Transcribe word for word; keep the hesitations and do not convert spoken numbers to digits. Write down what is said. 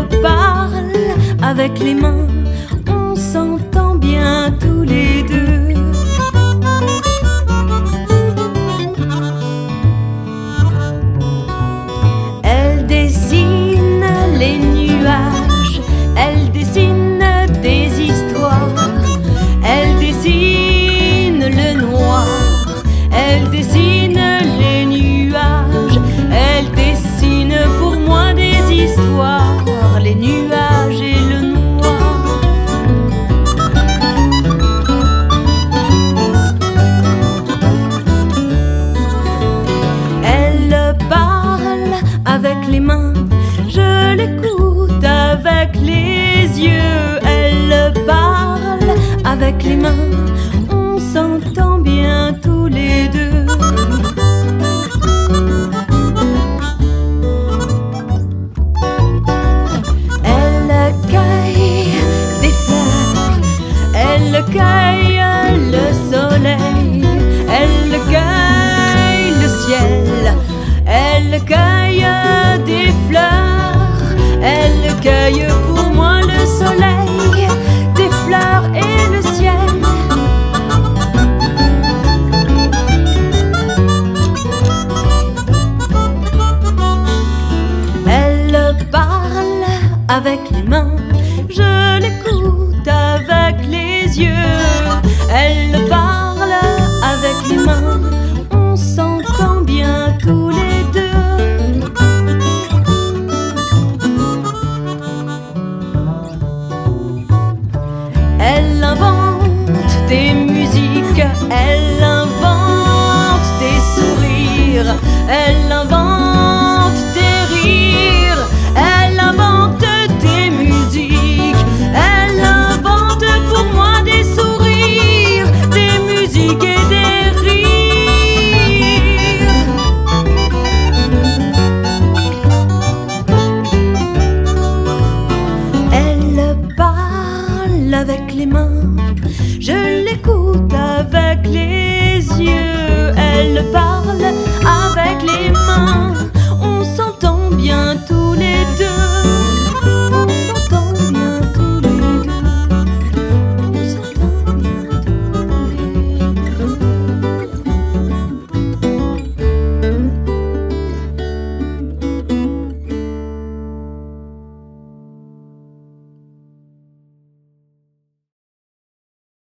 parle avec les mains, on s'entend bien tous les deux. Elle dessine les nuages, elle dessine des histoires, elle dessine le noir, elle dessine les nuages, elle dessine pour moi des histoires, les nuages et le noir. Elle parle avec les mains, je l'écoute avec les yeux. Elle parle avec les mains, on s'entend bien tous les deux. Elle cueille des fleurs, elle cueille le soleil, elle cueille le ciel, elle cueille des fleurs, elle cueille pour moi le soleil, des fleurs et le ciel. Elle parle avec les mains, je l'écoute avec les yeux. Elle